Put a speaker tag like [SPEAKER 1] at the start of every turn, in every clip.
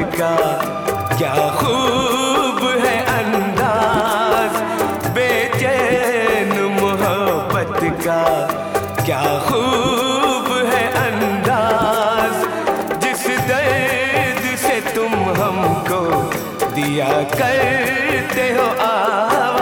[SPEAKER 1] का क्या खूब है अंदाज, बेचैन मोहब्बत का क्या खूब है अंदाज, जिस दर्द से तुम हमको दिया करते हो आवाज।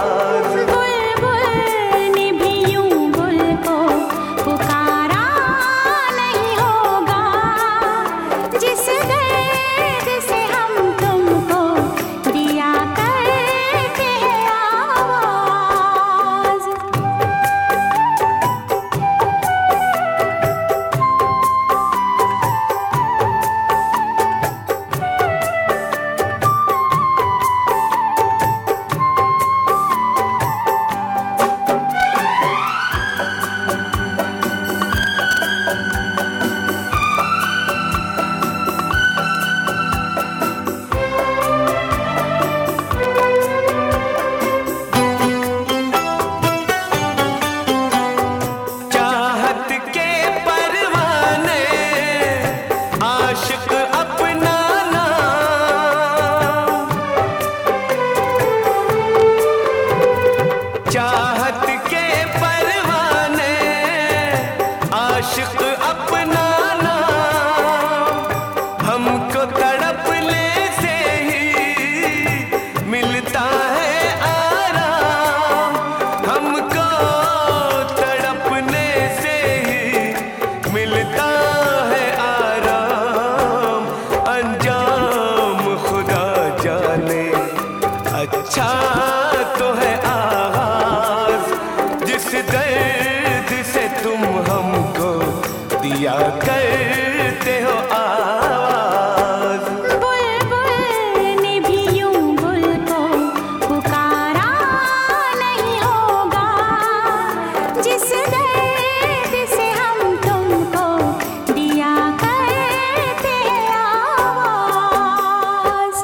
[SPEAKER 1] चाहत के परवाने आशिक अपना नाम, हमको तड़पने से ही मिलता है आराम, हमको तड़पने से ही मिलता है आराम। अंजाम खुदा जाने अच्छा तो है जिस दर्द से तुम हमको दिया करते हो आवाज।
[SPEAKER 2] बुलबुल ने भी यूं बुल को पुकारा नहीं होगा, जिस दर्द से हम तुमको दिया करते आवाज।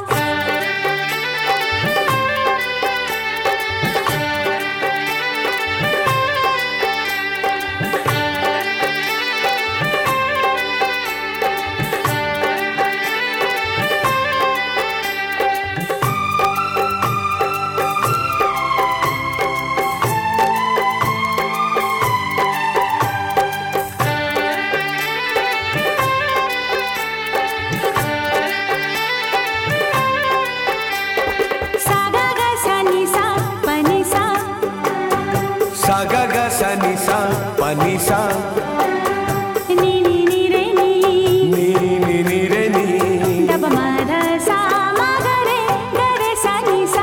[SPEAKER 1] सा गा गा सा नि सा पा नि सा,
[SPEAKER 2] नी नी नी रे नी,
[SPEAKER 1] नी नी नी रे नी,
[SPEAKER 2] ग ब म ध सा म ग रे सा नि सा।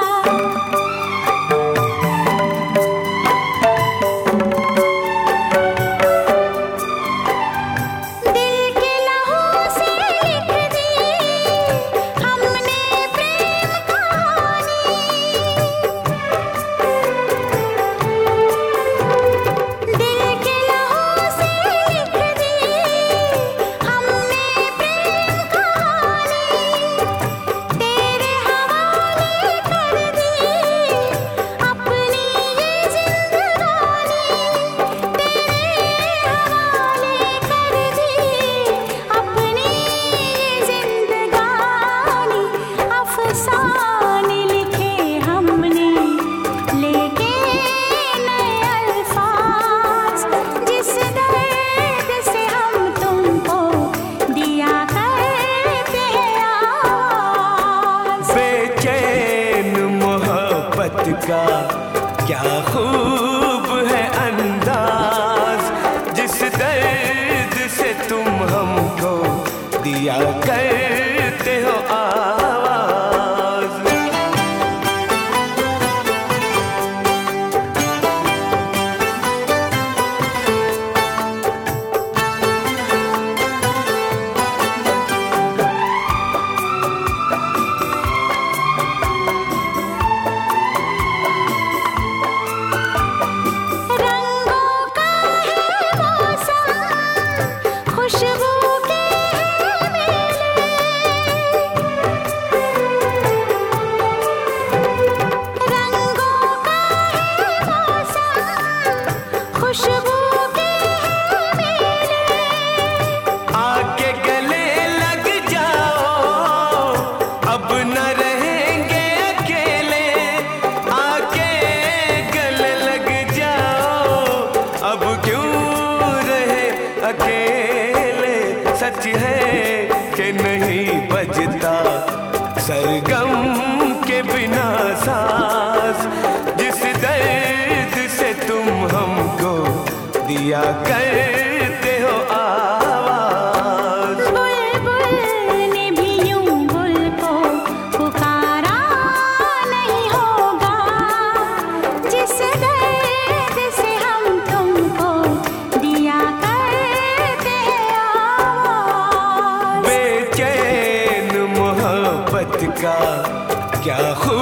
[SPEAKER 2] दिल के लहू से लिख दी हमने प्रेम कहानी,
[SPEAKER 1] का क्या खूब है अंदाज, जिस दर्द से तुम हमको दिया करते हो आवाज। आके गले लग जाओ, सच है कि नहीं बजता सरगम के बिना सांस। जिस दर्द से तुम हमको दिया करते हो आवाज।
[SPEAKER 2] बुलबुल ने भी यूं गुल को पुकारा नहीं होगा, जिस दर्द से हम तुमको दिया करते हैं आवाज।
[SPEAKER 1] बेचैन मोहब्बत का क्या